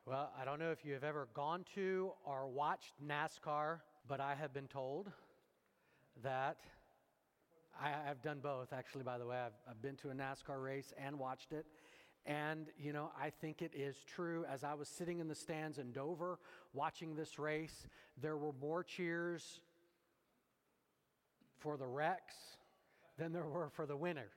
Well, I don't know if you have ever gone to or watched NASCAR, but I have been told that I've done both, actually, by the way. I've been to a NASCAR race and watched it. And, I think it is true. As I was sitting in the stands in Dover watching this race, there were more cheers for the wrecks than there were for the winner.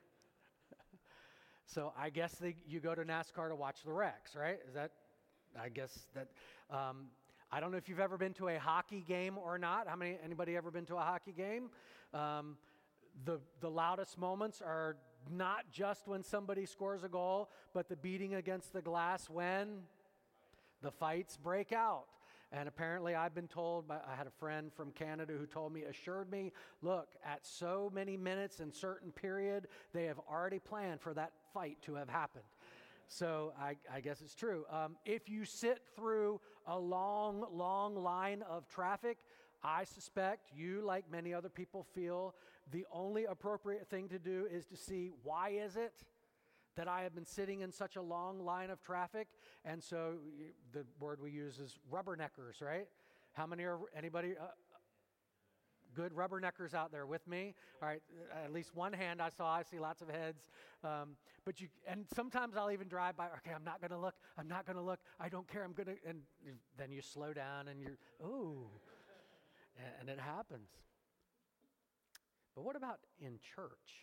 So I guess you go to NASCAR to watch the wrecks, right? I guess that, I don't know if you've ever been to a hockey game or not. Anybody ever been to a hockey game? The loudest moments are not just when somebody scores a goal, but the beating against the glass when the fights break out. And apparently I've been told, I had a friend from Canada who assured me, look, at so many minutes in certain period, they have already planned for that fight to have happened. So I guess it's true. If you sit through a long line of traffic, I suspect you, like many other people, feel the only appropriate thing to do is to see, why is it that I have been sitting in such a long line of traffic? And so the word we use is rubberneckers, right? Anybody good rubberneckers out there with me? All right, at least one hand I see lots of heads. And sometimes I'll even drive by, okay, I'm not going to look, I don't care, and then you slow down and you're, ooh, and it happens. But what about in church?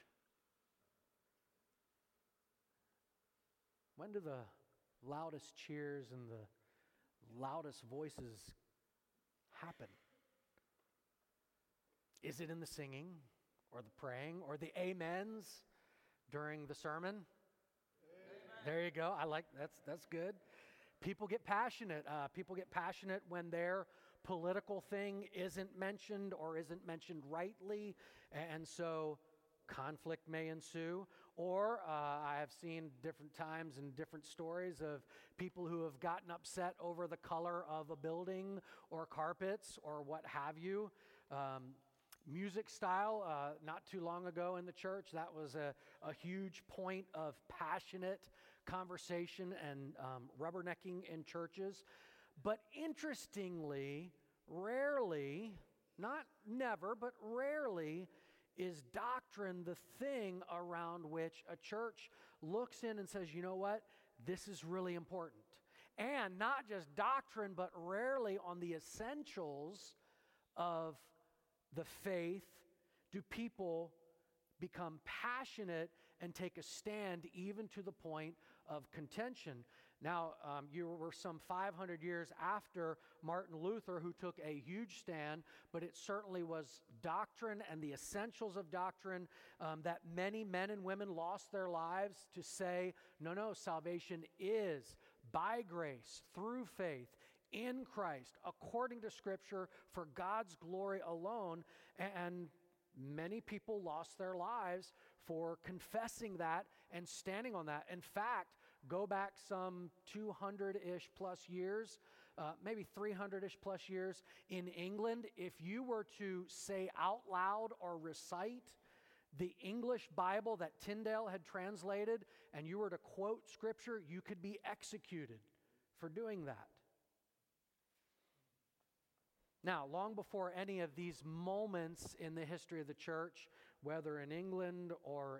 When do the loudest cheers and the loudest voices happen? Is it in the singing or the praying or the amens during the sermon? Amen. There you go. I like that's good. People get passionate. People get passionate when their political thing isn't mentioned or isn't mentioned rightly, and so conflict may ensue. Or I have seen different times and different stories of people who have gotten upset over the color of a building or carpets or what have you. Music style, not too long ago in the church, that was a huge point of passionate conversation and rubbernecking in churches. But interestingly, rarely, not never, but rarely, is doctrine the thing around which a church looks in and says, you know what, this is really important. And not just doctrine, but rarely on the essentials of the faith do people become passionate and take a stand even to the point of contention. Now, you were some 500 years after Martin Luther, who took a huge stand, but it certainly was doctrine and the essentials of doctrine that many men and women lost their lives to say, no, salvation is by grace, through faith, in Christ, according to Scripture, for God's glory alone. And many people lost their lives for confessing that and standing on that. In fact, go back some 200-ish plus years, maybe 300-ish plus years, in England, if you were to say out loud or recite the English Bible that Tyndale had translated, and you were to quote Scripture, you could be executed for doing that. Now, long before any of these moments in the history of the church, whether in England or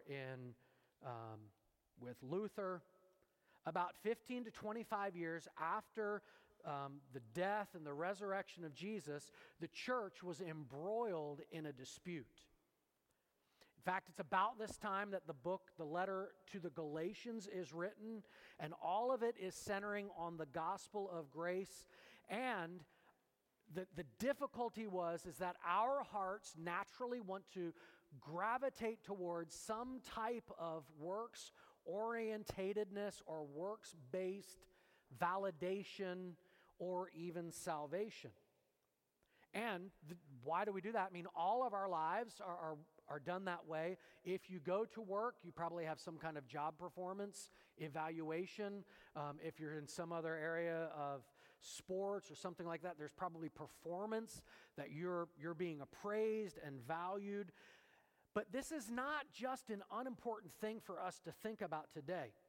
with Luther, about 15 to 25 years after the death and the resurrection of Jesus, the church was embroiled in a dispute. In fact, it's about this time that the letter to the Galatians is written, and all of it is centering on the gospel of grace. And the difficulty is that our hearts naturally want to gravitate towards some type of works orientatedness or works-based validation or even salvation. And why do we do that? I mean, all of our lives are done that way. If you go to work, you probably have some kind of job performance evaluation. If you're in some other area of sports or something like that, there's probably performance that you're being appraised and valued. But this is not just an unimportant thing for us to think about today.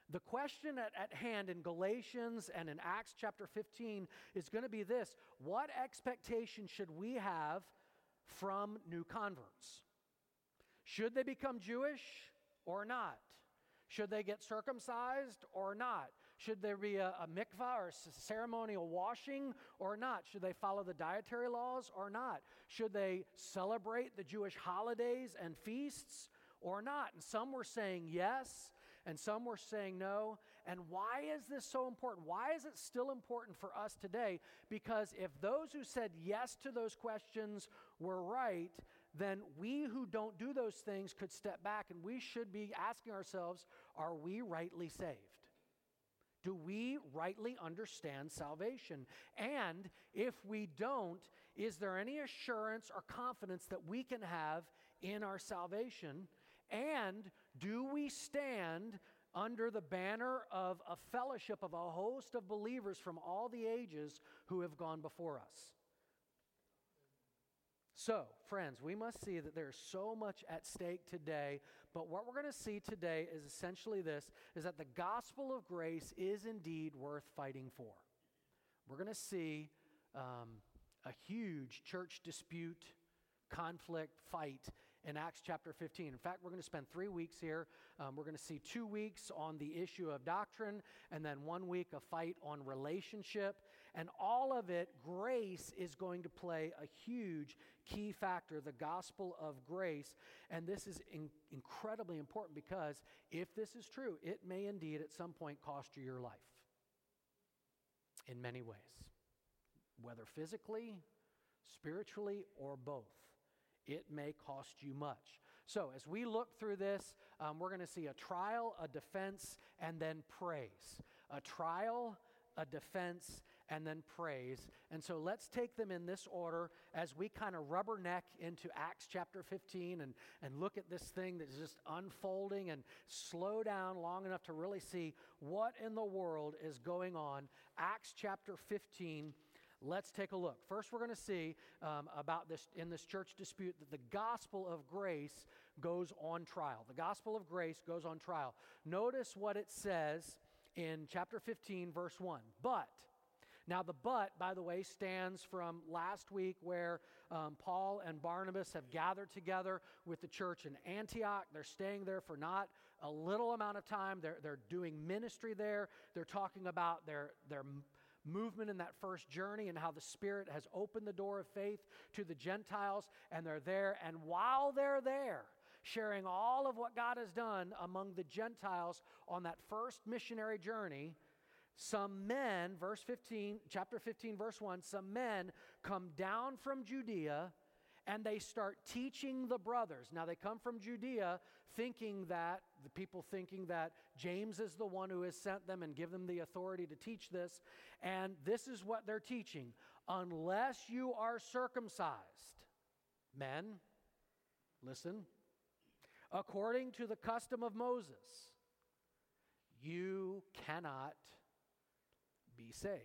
The question at hand in Galatians and in Acts chapter 15 is going to be this: what expectation should we have from new converts? Should they become Jewish or not? Should they get circumcised or not? Should there be a mikvah or ceremonial washing or not? Should they follow the dietary laws or not? Should they celebrate the Jewish holidays and feasts or not? And some were saying yes, and some were saying no. And why is this so important? Why is it still important for us today? Because if those who said yes to those questions were right, then we who don't do those things could step back, and we should be asking ourselves, are we rightly saved? Do we rightly understand salvation? And if we don't, is there any assurance or confidence that we can have in our salvation? And do we stand under the banner of a fellowship of a host of believers from all the ages who have gone before us? So, friends, we must see that there's so much at stake today, but what we're going to see today is essentially this, is that the gospel of grace is indeed worth fighting for. We're going to see a huge church dispute, conflict, fight in Acts chapter 15. In fact, we're going to spend 3 weeks here. We're going to see 2 weeks on the issue of doctrine, and then 1 week a fight on relationship. And all of it, grace is going to play a huge key factor, the gospel of grace. And this is incredibly important, because if this is true, it may indeed at some point cost you your life in many ways, whether physically, spiritually, or both. It may cost you much. So as we look through this, we're going to see a trial, a defense, and then praise. A trial, a defense, and then praise. And so let's take them in this order as we kind of rubberneck into Acts chapter 15 and look at this thing that's just unfolding, and slow down long enough to really see what in the world is going on. Acts chapter 15. Let's take a look. First, we're going to see about this in this church dispute that the gospel of grace goes on trial. The gospel of grace goes on trial. Notice what it says in chapter 15, verse 1. But, now the but, by the way, stands from last week where Paul and Barnabas have gathered together with the church in Antioch. They're staying there for not a little amount of time. They're doing ministry there. They're talking about their movement in that first journey and how the Spirit has opened the door of faith to the Gentiles, and they're there. And while they're there, sharing all of what God has done among the Gentiles on that first missionary journey, some men, chapter 15, verse 1, some men come down from Judea and they start teaching the brothers. Now they come from Judea thinking that James is the one who has sent them and give them the authority to teach this. And this is what they're teaching. Unless you are circumcised, men, listen, according to the custom of Moses, you cannot be saved.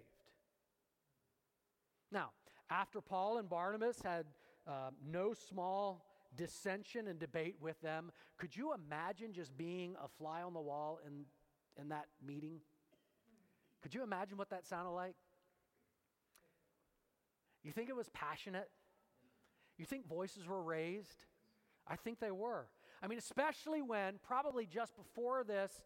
Now, after Paul and Barnabas had no small dissension and debate with them, could you imagine just being a fly on the wall in that meeting? Could you imagine what that sounded like? You think it was passionate? You think voices were raised? I think they were. I mean, especially when, probably just before this,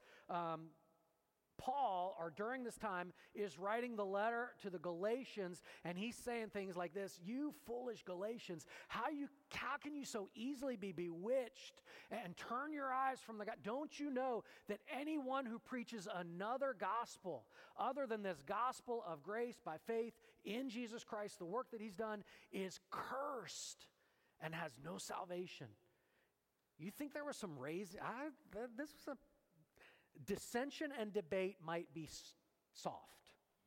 Paul, or during this time, is writing the letter to the Galatians, and he's saying things like this: you foolish Galatians, how can you so easily be bewitched and turn your eyes from the God? Don't you know that anyone who preaches another gospel other than this gospel of grace by faith in Jesus Christ, the work that he's done, is cursed and has no salvation? You think there was some this was a dissension and debate might be soft.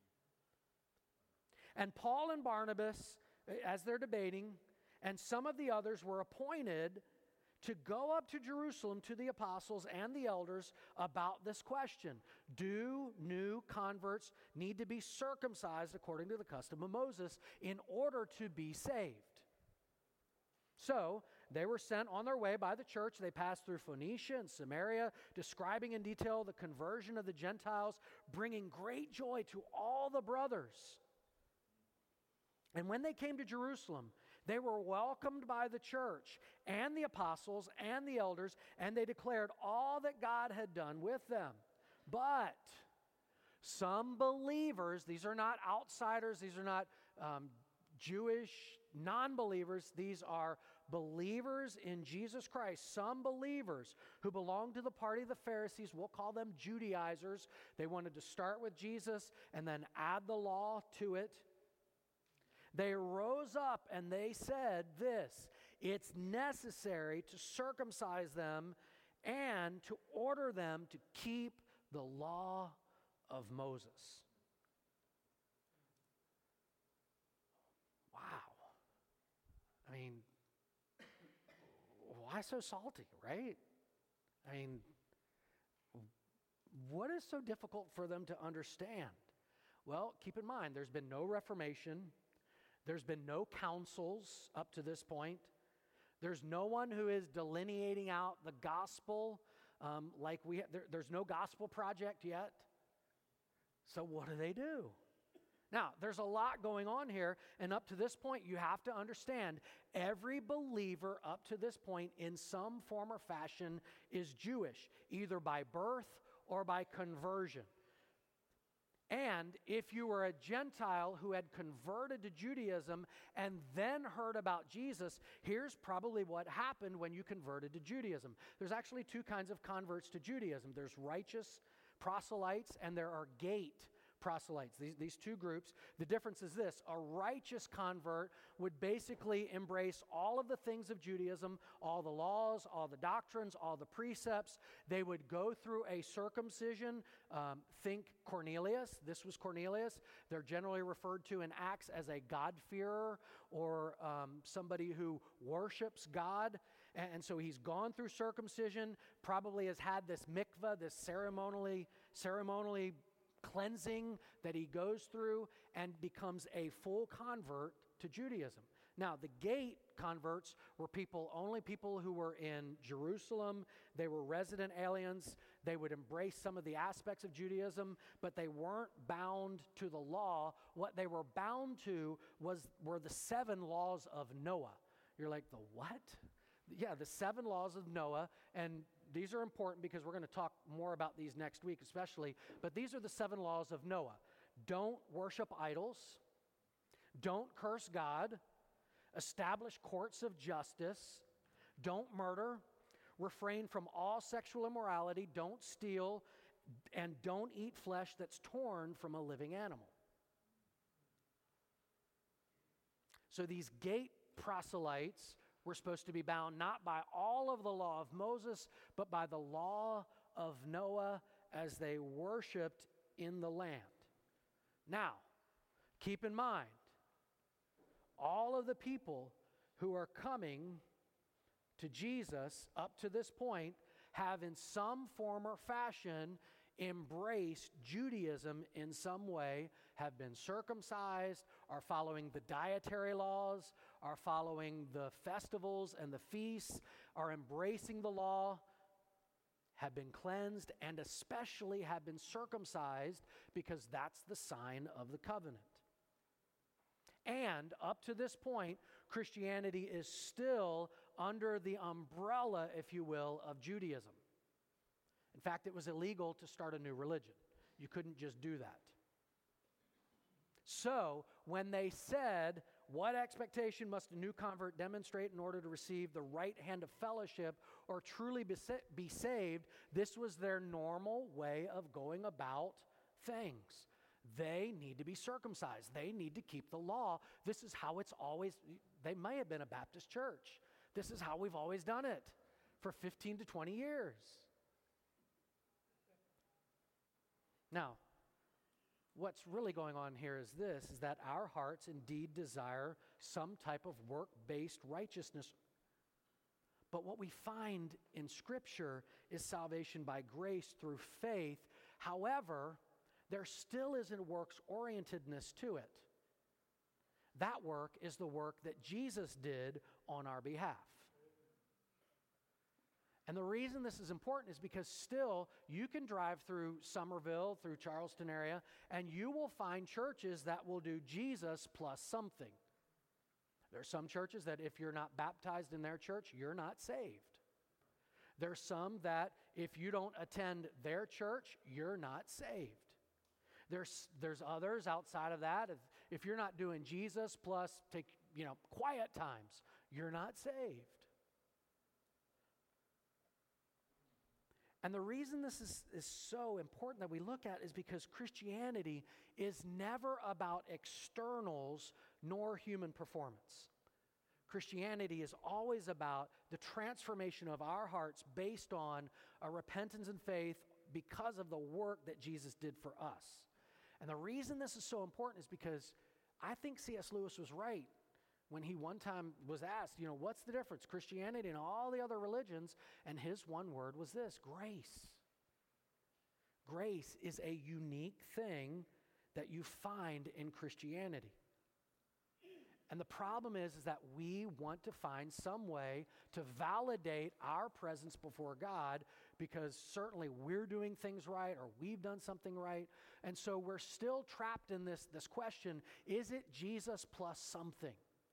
And Paul and Barnabas, as they're debating, and some of the others were appointed to go up to Jerusalem to the apostles and the elders about this question. Do new converts need to be circumcised according to the custom of Moses in order to be saved? So, they were sent on their way by the church. They passed through Phoenicia and Samaria, describing in detail the conversion of the Gentiles, bringing great joy to all the brothers. And when they came to Jerusalem, they were welcomed by the church and the apostles and the elders, and they declared all that God had done with them. But some believers, these are not outsiders, these are not Jewish non-believers, these are believers in Jesus Christ. Some believers who belonged to the party of the Pharisees, we'll call them Judaizers. They wanted to start with Jesus and then add the law to it. They rose up and they said this: it's necessary to circumcise them and to order them to keep the law of Moses. Wow. I mean, why so salty, right? I mean, what is so difficult for them to understand? Well, keep in mind, there's been no Reformation. There's been no councils up to this point. There's no one who is delineating out the gospel there's no gospel project yet. So what do? Now, there's a lot going on here, and up to this point, you have to understand, every believer up to this point in some form or fashion is Jewish, either by birth or by conversion. And if you were a Gentile who had converted to Judaism and then heard about Jesus, here's probably what happened when you converted to Judaism. There's actually two kinds of converts to Judaism. There's righteous proselytes and there are gate proselytes, these two groups. The difference is this: a righteous convert would basically embrace all of the things of Judaism, all the laws, all the doctrines, all the precepts. They would go through a circumcision. Think Cornelius. This was Cornelius. They're generally referred to in Acts as a God-fearer or somebody who worships God. And so he's gone through circumcision, probably has had this mikvah, this ceremonially cleansing that he goes through, and becomes a full convert to Judaism. Now, the gate converts were only people who were in Jerusalem. They were resident aliens. They would embrace some of the aspects of Judaism, but they weren't bound to the law. What they were bound to were the 7 laws of Noah. You're like, the what? Yeah, the 7 laws of Noah, and these are important because we're going to talk more about these next week especially, but these are the 7 laws of Noah. Don't worship idols. Don't curse God. Establish courts of justice. Don't murder. Refrain from all sexual immorality. Don't steal. And don't eat flesh that's torn from a living animal. So these gate proselytes were supposed to be bound not by all of the law of Moses, but by the law of Noah as they worshiped in the land. Now, keep in mind, all of the people who are coming to Jesus up to this point have in some form or fashion embraced Judaism in some way, have been circumcised, are following the dietary laws, are following the festivals and the feasts, are embracing the law, have been cleansed, and especially have been circumcised because that's the sign of the covenant. And up to this point, Christianity is still under the umbrella, if you will, of Judaism. In fact, it was illegal to start a new religion. You couldn't just do that. So, when they said, what expectation must a new convert demonstrate in order to receive the right hand of fellowship or truly be saved, this was their normal way of going about things. They need to be circumcised. They need to keep the law. This is how it's always, they may have been a Baptist church. This is how we've always done it for 15 to 20 years. Now, what's really going on here is this, is that our hearts indeed desire some type of work-based righteousness. But what we find in Scripture is salvation by grace through faith. However, there still is a works-orientedness to it. That work is the work that Jesus did on our behalf. And the reason this is important is because still you can drive through Somerville, through Charleston area, and you will find churches that will do Jesus plus something. There are some churches that if you're not baptized in their church, you're not saved. There's some that if you don't attend their church, you're not saved. There's others outside of that. If you're not doing Jesus plus take, quiet times, you're not saved. And the reason this is so important that we look at is because Christianity is never about externals nor human performance. Christianity is always about the transformation of our hearts based on a repentance and faith because of the work that Jesus did for us. And the reason this is so important is because I think C.S. Lewis was right when he one time was asked, what's the difference? Christianity and all the other religions, and his one word was this: grace. Grace is a unique thing that you find in Christianity. And the problem is that we want to find some way to validate our presence before God because certainly we're doing things right or we've done something right. And so we're still trapped in this question, is it Jesus plus something?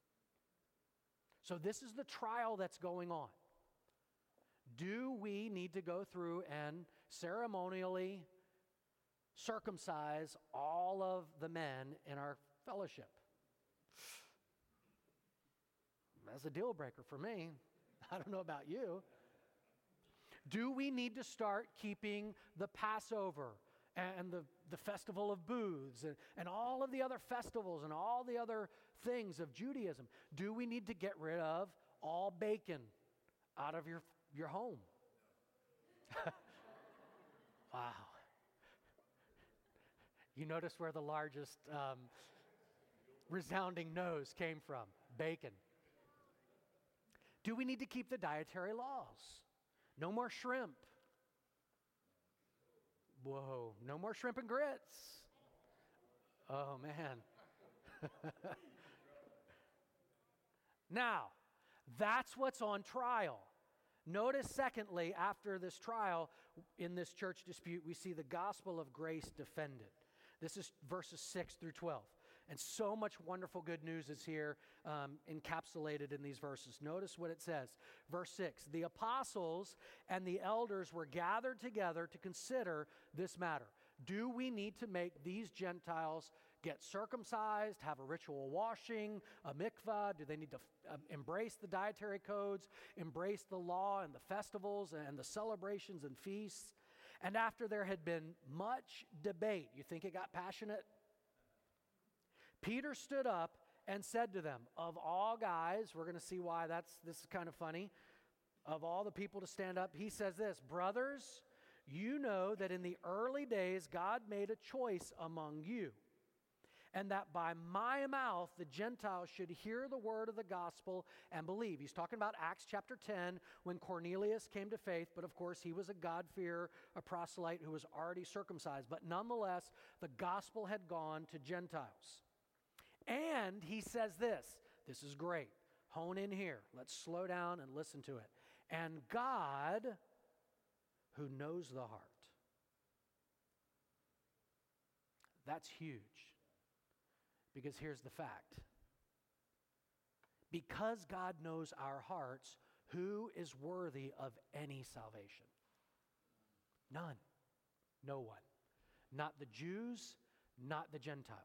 So this is the trial that's going on. Do we need to go through and ceremonially circumcise all of the men in our fellowship? That's a deal breaker for me. I don't know about you. Do we need to start keeping the Passover and the Festival of Booths and all of the other festivals and all the other things of Judaism? Do we need to get rid of all bacon out of your home? Wow. You notice where the largest resounding no's came from. Bacon. Do we need to keep the dietary laws? No more shrimp. Whoa, no more shrimp and grits. Oh, man. Now, that's what's on trial. Notice, secondly, after this trial, in this church dispute, we see the gospel of grace defended. This is verses 6 through 12. And so much wonderful good news is here encapsulated in these verses. Notice what it says. Verse 6, the apostles and the elders were gathered together to consider this matter. Do we need to make these Gentiles get circumcised, have a ritual washing, a mikvah? Do they need to embrace the dietary codes, embrace the law and the festivals and the celebrations and feasts? And after there had been much debate, you think it got passionate? Peter stood up and said to them, of all guys, we're going to see why this is kind of funny, of all the people to stand up, he says this: brothers, you know that in the early days God made a choice among you, and that by my mouth the Gentiles should hear the word of the gospel and believe. He's talking about Acts chapter 10 when Cornelius came to faith, but of course he was a God-fearer, a proselyte who was already circumcised. But nonetheless, the gospel had gone to Gentiles. And he says this is great. Hone in here. Let's slow down and listen to it. And God, who knows the heart. That's huge. Because here's the fact. Because God knows our hearts, who is worthy of any salvation? None. No one. Not the Jews, not the Gentiles.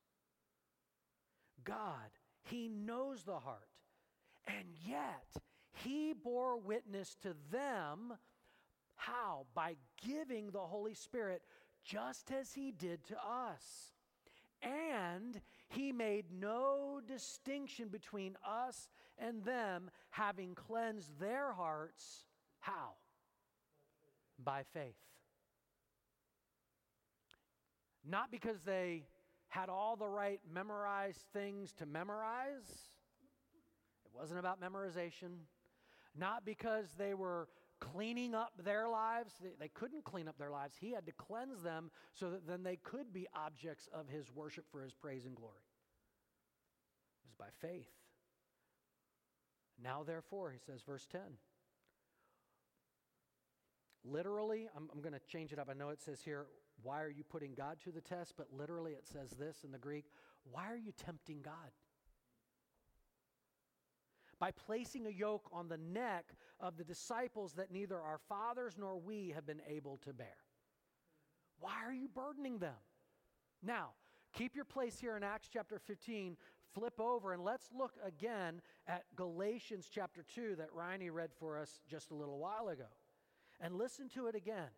God, he knows the heart, and yet he bore witness to them. How? By giving the Holy Spirit just as he did to us. And he made no distinction between us and them, having cleansed their hearts. How? By faith. Not because they had all the right memorized things to memorize. It wasn't about memorization. Not because they were cleaning up their lives. They couldn't clean up their lives. He had to cleanse them so that then they could be objects of his worship for his praise and glory. It was by faith. Now therefore, he says, verse 10, Literally, I'm going to change it up. I know it says here, why are you putting God to the test? But literally it says this in the Greek, why are you tempting God? By placing a yoke on the neck of the disciples that neither our fathers nor we have been able to bear. Why are you burdening them? Now, keep your place here in Acts chapter 15. Flip over and let's look again at Galatians chapter 2 that Riney read for us just a little while ago. And listen to it again.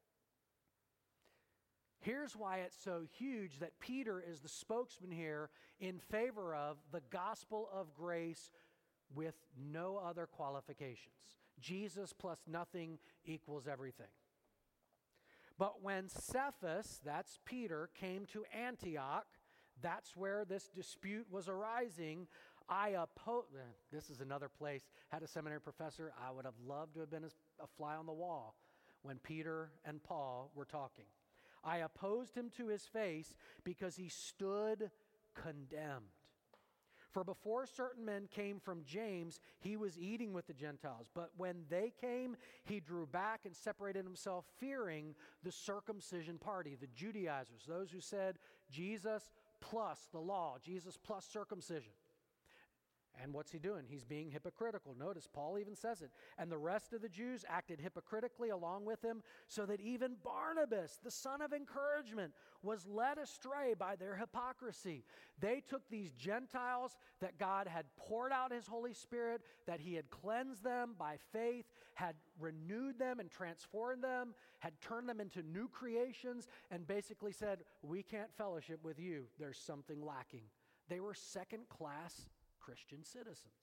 Here's why it's so huge that Peter is the spokesman here in favor of the gospel of grace with no other qualifications. Jesus plus nothing equals everything. But when Cephas, that's Peter, came to Antioch, that's where this dispute was arising. This is another place, had a seminary professor, I would have loved to have been a fly on the wall when Peter and Paul were talking. I opposed him to his face because he stood condemned. For before certain men came from James, he was eating with the Gentiles. But when they came, he drew back and separated himself, fearing the circumcision party, the Judaizers, those who said Jesus plus the law, Jesus plus circumcision. And what's he doing? He's being hypocritical. Notice Paul even says it. And the rest of the Jews acted hypocritically along with him, so that even Barnabas, the son of encouragement, was led astray by their hypocrisy. They took these Gentiles that God had poured out his Holy Spirit, that he had cleansed them by faith, had renewed them and transformed them, had turned them into new creations, and basically said, we can't fellowship with you. There's something lacking. They were second-class Christian citizens.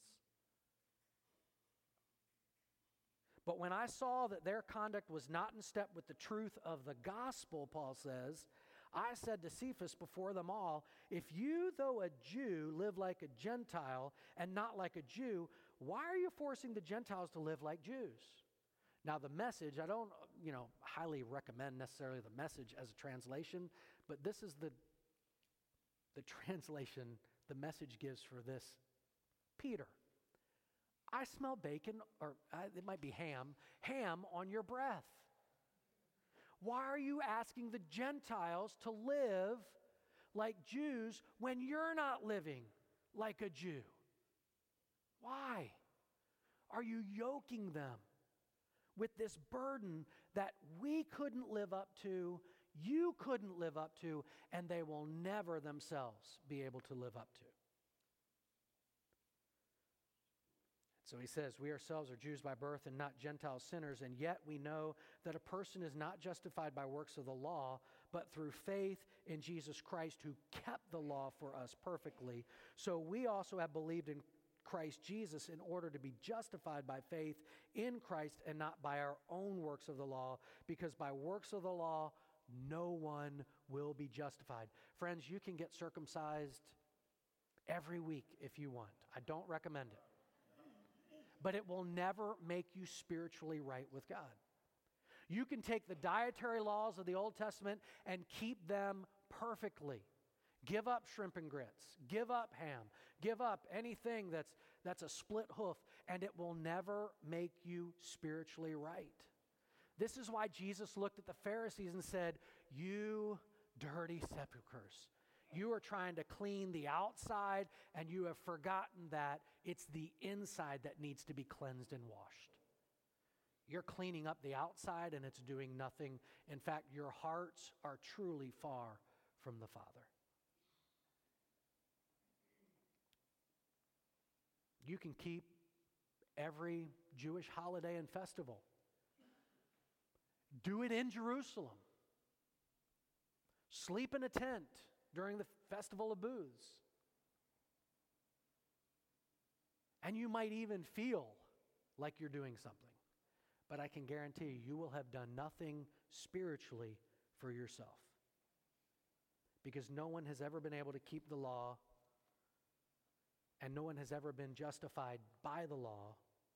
But when I saw that their conduct was not in step with the truth of the gospel, Paul says, I said to Cephas before them all, if you, though a Jew, live like a Gentile and not like a Jew, why are you forcing the Gentiles to live like Jews? Now the Message, I don't, highly recommend necessarily the Message as a translation, but this is the translation the Message gives for this. Peter, I smell bacon, or it might be ham on your breath. Why are you asking the Gentiles to live like Jews when you're not living like a Jew? Why are you yoking them with this burden that we couldn't live up to, you couldn't live up to, and they will never themselves be able to live up to? So he says, we ourselves are Jews by birth and not Gentile sinners, and yet we know that a person is not justified by works of the law, but through faith in Jesus Christ, who kept the law for us perfectly. So we also have believed in Christ Jesus in order to be justified by faith in Christ and not by our own works of the law, because by works of the law, no one will be justified. Friends, you can get circumcised every week if you want. I don't recommend it. But it will never make you spiritually right with God. You can take the dietary laws of the Old Testament and keep them perfectly. Give up shrimp and grits. Give up ham. Give up anything that's a split hoof, and it will never make you spiritually right. This is why Jesus looked at the Pharisees and said, you dirty sepulchres. You are trying to clean the outside, and you have forgotten that it's the inside that needs to be cleansed and washed. You're cleaning up the outside, and it's doing nothing. In fact, your hearts are truly far from the Father. You can keep every Jewish holiday and festival. Do it in Jerusalem. Sleep in a tent during the Festival of Booths. And you might even feel like you're doing something. But I can guarantee you will have done nothing spiritually for yourself. Because no one has ever been able to keep the law, and no one has ever been justified by the law.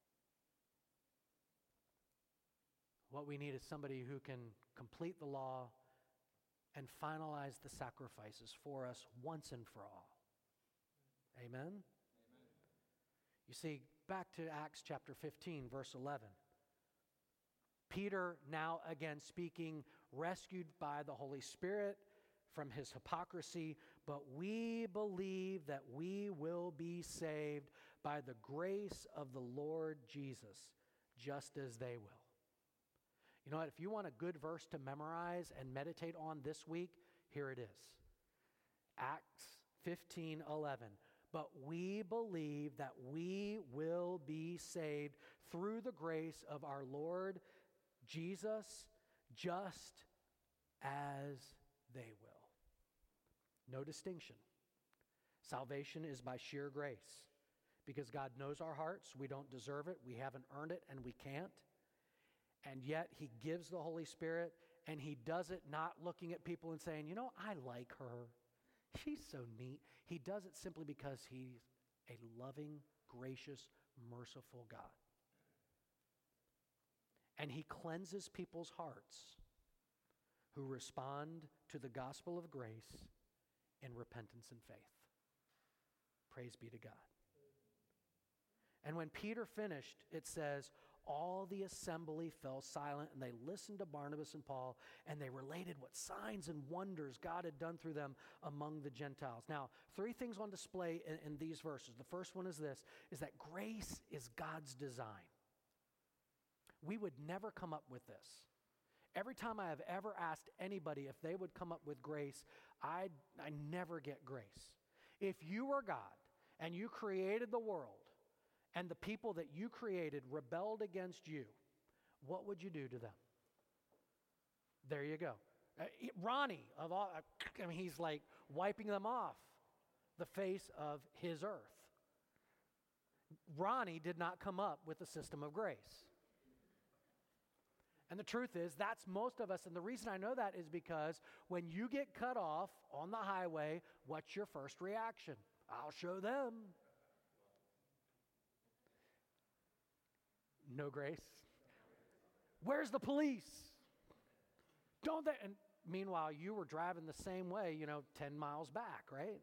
What we need is somebody who can complete the law and finalize the sacrifices for us once and for all. Amen? Amen? You see, back to Acts chapter 15, verse 11. Peter, now again speaking, rescued by the Holy Spirit from his hypocrisy, but we believe that we will be saved by the grace of the Lord Jesus, just as they will. You know what? If you want a good verse to memorize and meditate on this week, here it is. Acts 15:11. But we believe that we will be saved through the grace of our Lord Jesus, just as they will. No distinction. Salvation is by sheer grace. Because God knows our hearts, we don't deserve it, we haven't earned it, and we can't. And yet He gives the Holy Spirit, and He does it not looking at people and saying, you know, I like her. She's so neat. He does it simply because He's a loving, gracious, merciful God. And He cleanses people's hearts who respond to the gospel of grace in repentance and faith. Praise be to God. And when Peter finished, it says, all the assembly fell silent, and they listened to Barnabas and Paul, and they related what signs and wonders God had done through them among the Gentiles. Now, three things on display in these verses. The first one is this, is that grace is God's design. We would never come up with this. Every time I have ever asked anybody if they would come up with grace, I never get grace. If you were God and you created the world, and the people that you created rebelled against you, what would you do to them? There you go. Ronnie, he's like wiping them off the face of his earth. Ronnie did not come up with a system of grace. And the truth is, that's most of us. And the reason I know that is because when you get cut off on the highway, what's your first reaction? I'll show them. No grace. Where's the police? Don't they? And meanwhile, you were driving the same way, 10 miles back, right?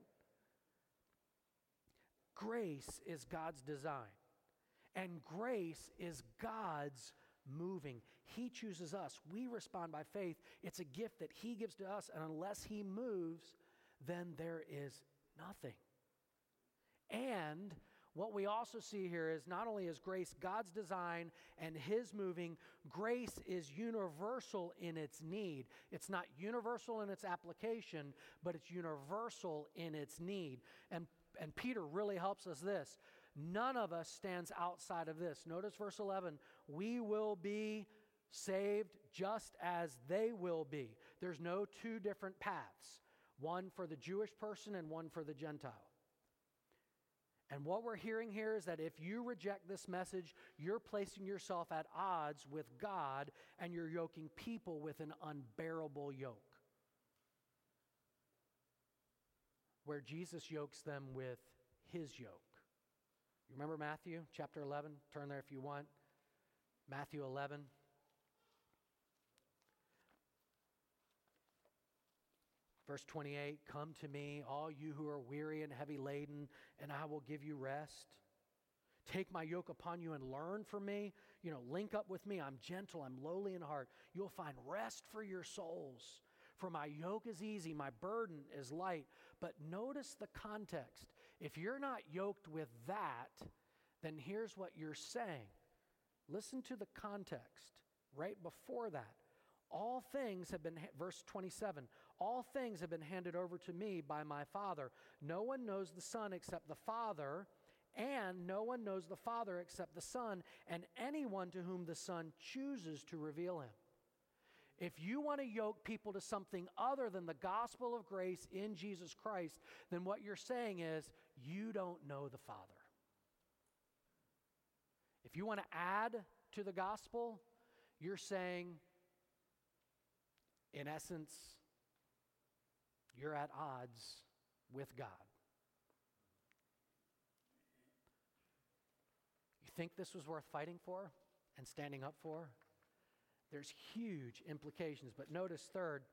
Grace is God's design. And grace is God's moving. He chooses us. We respond by faith. It's a gift that He gives to us. And unless He moves, then there is nothing. And what we also see here is not only is grace God's design and His moving, grace is universal in its need. It's not universal in its application, but it's universal in its need. And Peter really helps us this. None of us stands outside of this. Notice verse 11. We will be saved just as they will be. There's no two different paths. One for the Jewish person and one for the Gentile. And what we're hearing here is that if you reject this message, you're placing yourself at odds with God and you're yoking people with an unbearable yoke. Where Jesus yokes them with His yoke. You remember Matthew chapter 11? Turn there if you want. Matthew 11. Verse 28, come to me, all you who are weary and heavy laden, and I will give you rest. Take my yoke upon you and learn from me. Link up with me. I'm gentle, I'm lowly in heart. You'll find rest for your souls. For my yoke is easy, my burden is light. But notice the context. If you're not yoked with that, then here's what you're saying. Listen to the context right before that. All things have been, verse 27, all things have been handed over to me by my Father. No one knows the Son except the Father, and no one knows the Father except the Son, and anyone to whom the Son chooses to reveal Him. If you want to yoke people to something other than the gospel of grace in Jesus Christ, then what you're saying is, you don't know the Father. If you want to add to the gospel, you're saying, in essence, you're at odds with God. You think this was worth fighting for and standing up for? There's huge implications. But notice third,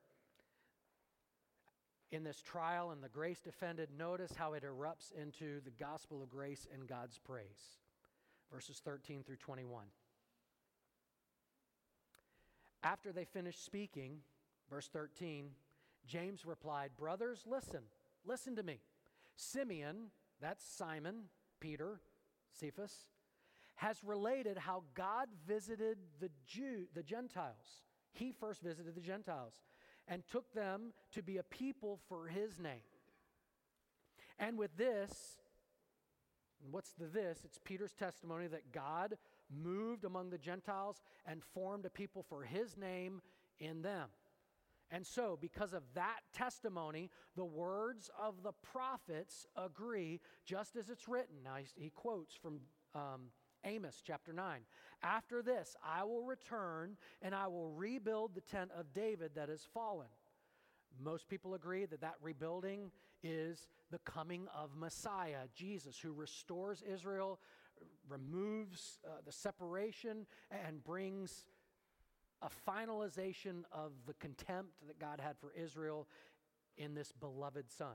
in this trial and the grace defended, notice how it erupts into the gospel of grace and God's praise. Verses 13 through 21. After they finished speaking, verse 13, James replied, "Brothers, listen to me. Simeon," that's Simon, Peter, Cephas, "has related how God visited the Gentiles. He first visited the Gentiles and took them to be a people for his name. And with this, what's the this? It's Peter's testimony that God moved among the Gentiles and formed a people for his name in them. And so, because of that testimony, the words of the prophets agree, just as it's written." Now, he quotes from Amos chapter 9. "After this, I will return and I will rebuild the tent of David that has fallen." Most people agree that that rebuilding is the coming of Messiah, Jesus, who restores Israel, removes the separation, and brings a finalization of the contempt that God had for Israel in this beloved Son.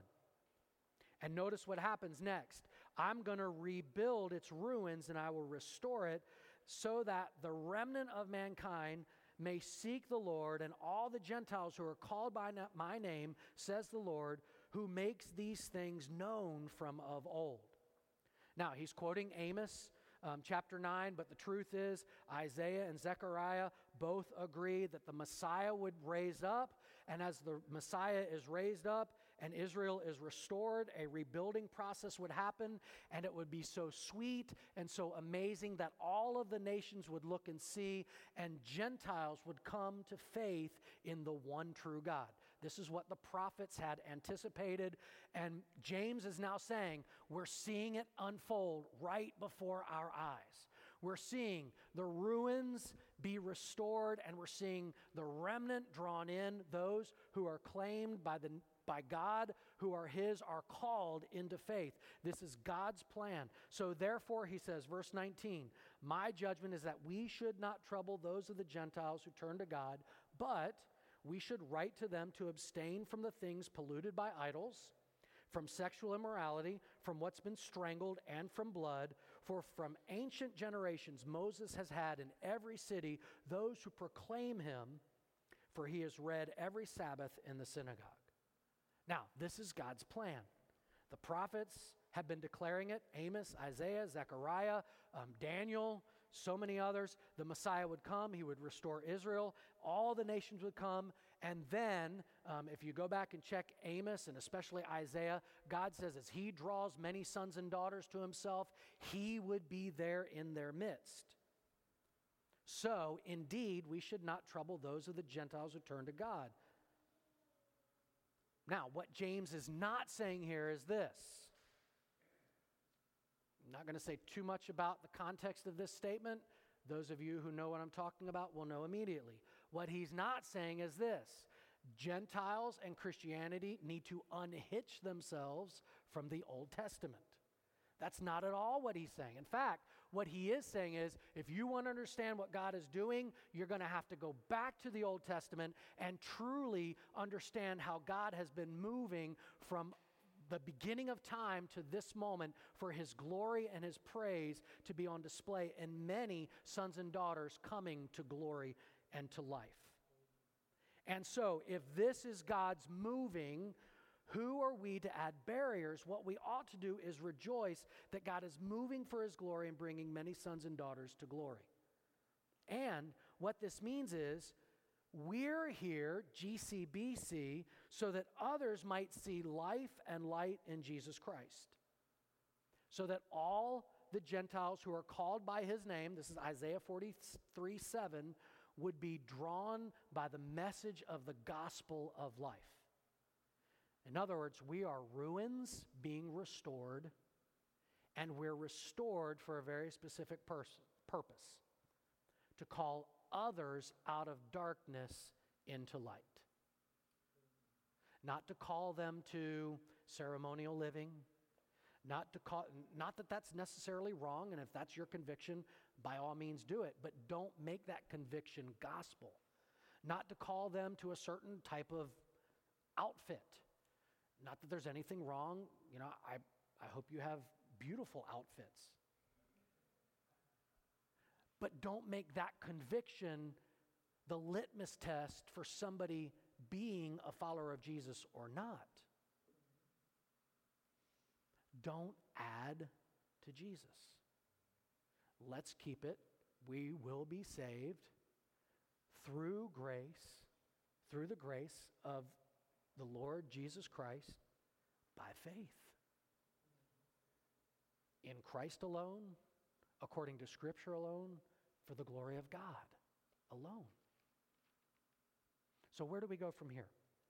And notice what happens next. "I'm going to rebuild its ruins and I will restore it so that the remnant of mankind may seek the Lord, and all the Gentiles who are called by my name, says the Lord, who makes these things known from of old." Now, he's quoting Amos chapter 9, but the truth is Isaiah and Zechariah both agree that the Messiah would raise up, and as the Messiah is raised up and Israel is restored, a rebuilding process would happen, and it would be so sweet and so amazing that all of the nations would look and see, and Gentiles would come to faith in the one true God. This is what the prophets had anticipated, and James is now saying, we're seeing it unfold right before our eyes. We're seeing the ruins be restored, and we're seeing the remnant drawn in. Those who are claimed by God, who are his, are called into faith. This is God's plan. So therefore, he says, verse 19, "My judgment is that we should not trouble those of the Gentiles who turn to God, but we should write to them to abstain from the things polluted by idols, from sexual immorality, from what's been strangled, and from blood. For from ancient generations Moses has had in every city those who proclaim him, for he is read every Sabbath in the synagogue." Now, this is God's plan. The prophets have been declaring it. Amos, Isaiah, Zechariah, Daniel, so many others. The Messiah would come. He would restore Israel. All the nations would come. And then, if you go back and check Amos and especially Isaiah, God says as he draws many sons and daughters to himself, he would be there in their midst. So, indeed, we should not trouble those of the Gentiles who turn to God. Now, what James is not saying here is this. I'm not going to say too much about the context of this statement. Those of you who know what I'm talking about will know immediately. What he's not saying is this: Gentiles and Christianity need to unhitch themselves from the Old Testament. That's not at all what he's saying. In fact, what he is saying is, if you want to understand what God is doing, you're going to have to go back to the Old Testament and truly understand how God has been moving from the beginning of time to this moment for his glory and his praise to be on display, and many sons and daughters coming to glory and to life. And so, if this is God's moving, who are we to add barriers? What we ought to do is rejoice that God is moving for his glory and bringing many sons and daughters to glory. And what this means is, we're here, GCBC, so that others might see life and light in Jesus Christ. So that all the Gentiles who are called by his name, this is Isaiah 43:7, would be drawn by the message of the gospel of life. In other words, we are ruins being restored, and we're restored for a very specific purpose: to call others out of darkness into light. Not to call them to ceremonial living, not that that's necessarily wrong, and if that's your conviction, by all means do it, but don't make that conviction gospel. Not to call them to a certain type of outfit. Not that there's anything wrong. I hope you have beautiful outfits. But don't make that conviction the litmus test for somebody being a follower of Jesus or not. Don't add to Jesus. Let's keep it. We will be saved through grace, through the grace of the Lord Jesus Christ by faith. In Christ alone, according to Scripture alone, for the glory of God alone. So where do we go from here?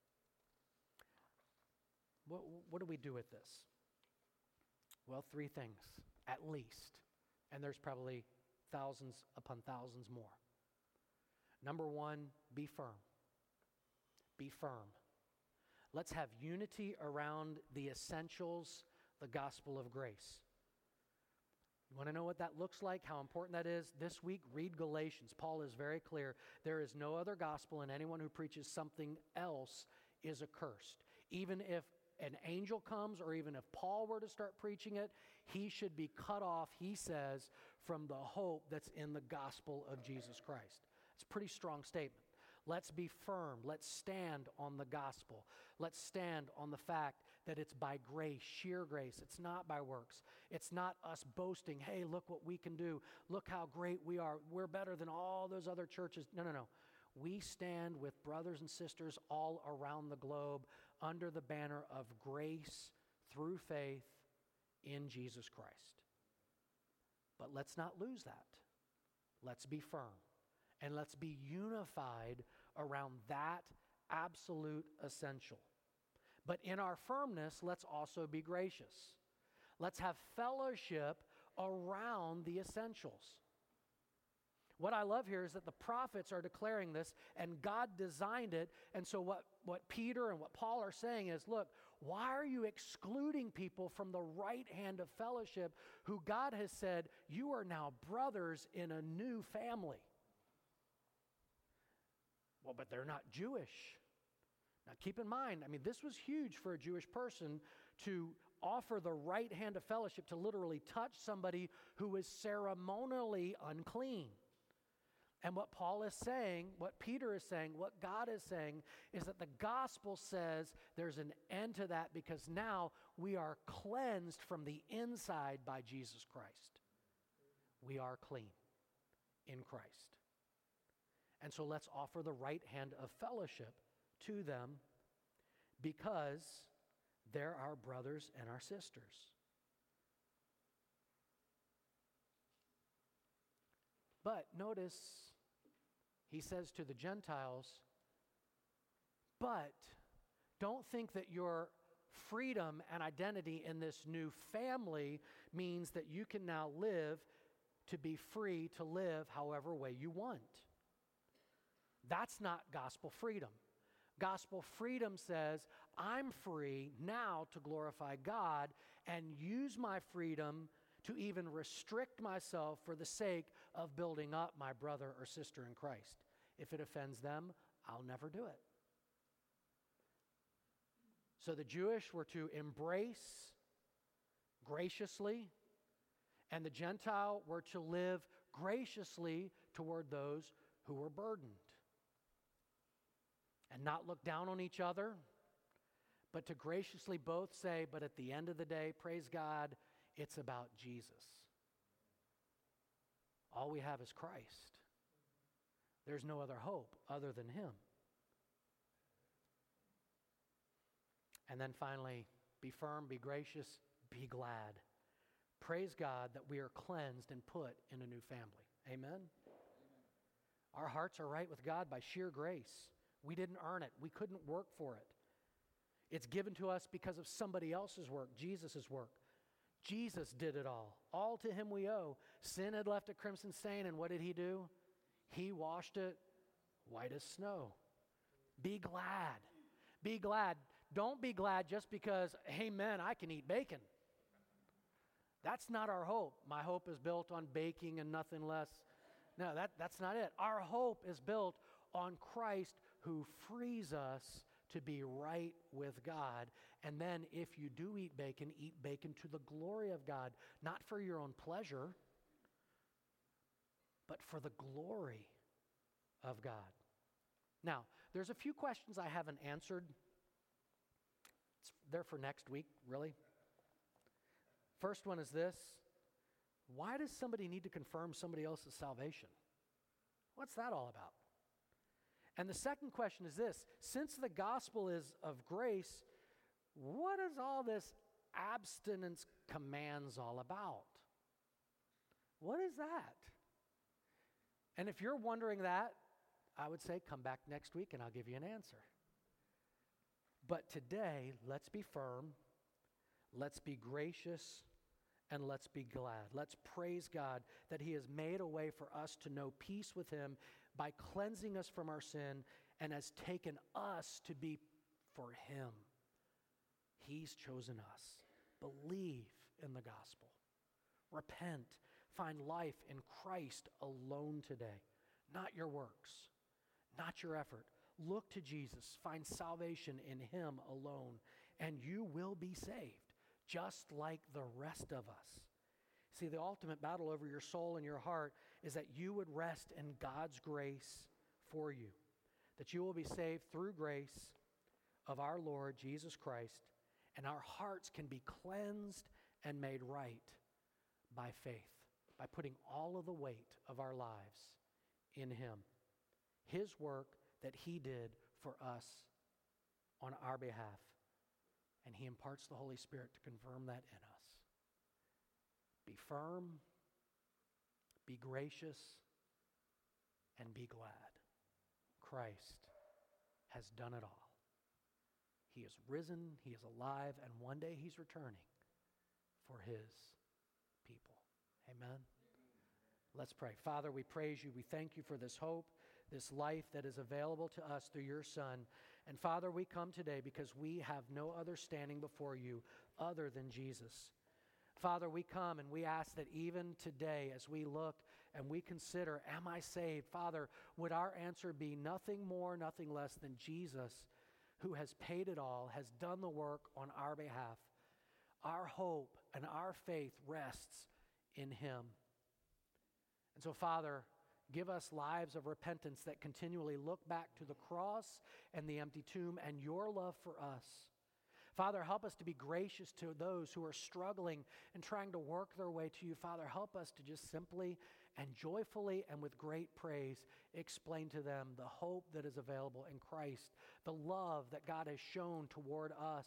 What do we do with this? Well, three things, at least. And there's probably thousands upon thousands more. Number one, be firm. Be firm. Let's have unity around the essentials, the gospel of grace. You want to know what that looks like, how important that is? This week, read Galatians. Paul is very clear. There is no other gospel, and anyone who preaches something else is accursed. Even if an angel comes, or even if Paul were to start preaching it, he should be cut off, he says, from the hope that's in the gospel of Jesus Christ. It's a pretty strong statement. Let's be firm. Let's stand on the gospel. Let's stand on the fact that it's by grace, sheer grace. It's not by works. It's not us boasting, hey, look what we can do. Look how great we are. We're better than all those other churches. No. We stand with brothers and sisters all around the globe under the banner of grace through faith in Jesus Christ. But let's not lose that. Let's be firm. And let's be unified around that absolute essential. But in our firmness, let's also be gracious. Let's have fellowship around the essentials. What I love here is that the prophets are declaring this, and God designed it. And so what Peter and what Paul are saying is, look, why are you excluding people from the right hand of fellowship who God has said, you are now brothers in a new family? Well, but they're not Jewish. Now keep in mind, this was huge for a Jewish person to offer the right hand of fellowship, to literally touch somebody who was ceremonially unclean. And what Paul is saying, what Peter is saying, what God is saying is that the gospel says there's an end to that, because now we are cleansed from the inside by Jesus Christ. We are clean in Christ. And so let's offer the right hand of fellowship to them, because they're our brothers and our sisters. But notice, he says to the Gentiles, but don't think that your freedom and identity in this new family means that you can now live to be free to live however way you want. That's not gospel freedom. Gospel freedom says, I'm free now to glorify God and use my freedom to even restrict myself for the sake of building up my brother or sister in Christ. If it offends them, I'll never do it. So the Jewish were to embrace graciously, and the Gentile were to live graciously toward those who were burdened. And not look down on each other, but to graciously both say, but at the end of the day, praise God, it's about Jesus. All we have is Christ. There's no other hope other than Him. And then finally, be firm, be gracious, be glad. Praise God that we are cleansed and put in a new family. Amen? Our hearts are right with God by sheer grace. We didn't earn it. We couldn't work for it. It's given to us because of somebody else's work, Jesus' work. Jesus did it all. All to Him we owe. Sin had left a crimson stain, and what did He do? He washed it white as snow. Be glad. Be glad. Don't be glad just because, amen, I can eat bacon. That's not our hope. My hope is built on baking and nothing less. No, that's not it. Our hope is built on Christ, who frees us to be right with God. And then if you do eat bacon to the glory of God, not for your own pleasure, but for the glory of God. Now, there's a few questions I haven't answered. They're for next week, really. First one is this: why does somebody need to confirm somebody else's salvation? What's that all about? And the second question is this: since the gospel is of grace, what is all this abstinence commands all about? What is that? And if you're wondering that, I would say come back next week and I'll give you an answer. But today, let's be firm, let's be gracious, and let's be glad. Let's praise God that He has made a way for us to know peace with Him by cleansing us from our sin and has taken us to be for Him. He's chosen us. Believe in the gospel. Repent. Find life in Christ alone today. Not your works, not your effort. Look to Jesus. Find salvation in Him alone, and you will be saved, just like the rest of us. See, the ultimate battle over your soul and your heart is that you would rest in God's grace for you, that you will be saved through grace of our Lord Jesus Christ, and our hearts can be cleansed and made right by faith, by putting all of the weight of our lives in Him. His work that He did for us on our behalf. And He imparts the Holy Spirit to confirm that in us. Be firm, be gracious, and be glad. Christ has done it all. He is risen, He is alive, and one day He's returning for His people. Amen. Let's pray. Father, we praise You. We thank You for this hope, this life that is available to us through Your Son. And Father, we come today because we have no other standing before You other than Jesus. Father, we come and we ask that even today as we look and we consider, am I saved? Father, would our answer be nothing more, nothing less than Jesus, who has paid it all, has done the work on our behalf. Our hope and our faith rests in Him. And so, Father, give us lives of repentance that continually look back to the cross and the empty tomb and Your love for us. Father, help us to be gracious to those who are struggling and trying to work their way to You. Father, help us to just simply and joyfully and with great praise explain to them the hope that is available in Christ, the love that God has shown toward us.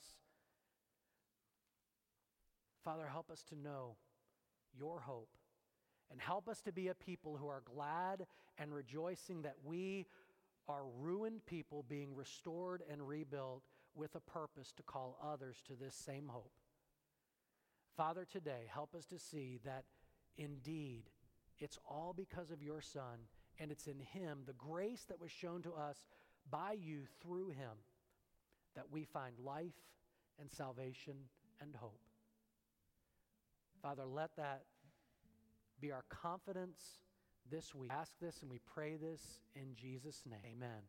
Father, help us to know Your hope. And help us to be a people who are glad and rejoicing that we are ruined people being restored and rebuilt with a purpose to call others to this same hope. Father, today, help us to see that indeed it's all because of Your Son, and it's in Him, the grace that was shown to us by You through Him, that we find life and salvation and hope. Father, let that be our confidence this week. Ask this and we pray this in Jesus' name. Amen.